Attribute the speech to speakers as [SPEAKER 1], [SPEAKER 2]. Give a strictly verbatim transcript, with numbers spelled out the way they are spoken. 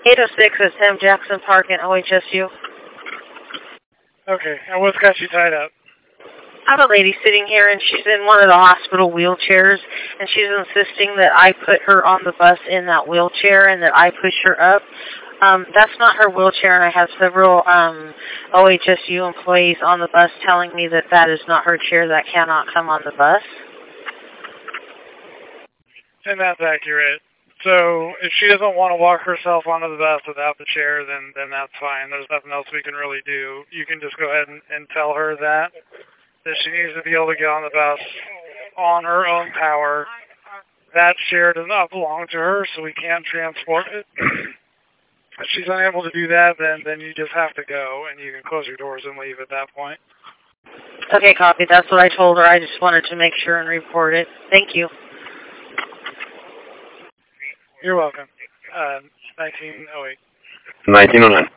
[SPEAKER 1] eight oh six at Sam Jackson Park in O H S U.
[SPEAKER 2] Okay, and what's got you tied up?
[SPEAKER 1] I have a lady sitting here, and she's in one of the hospital wheelchairs, and she's insisting that I put her on the bus in that wheelchair and that I push her up. Um, that's not her wheelchair, and I have several um, O H S U employees on the bus telling me that that is not her chair, that cannot come on the bus.
[SPEAKER 2] And that's accurate. So if she doesn't want to walk herself onto the bus without the chair, then then that's fine. There's nothing else we can really do. You can just go ahead and, and tell her that, that she needs to be able to get on the bus on her own power. That chair does not belong to her, so we can't transport it. If she's unable to do that, then, then you just have to go, and you can close your doors and leave at that point.
[SPEAKER 1] Okay, copy. That's what I told her. I just wanted to make sure and report it. Thank you.
[SPEAKER 2] You're welcome. Uh, nineteen oh eight.
[SPEAKER 3] nineteen oh nine.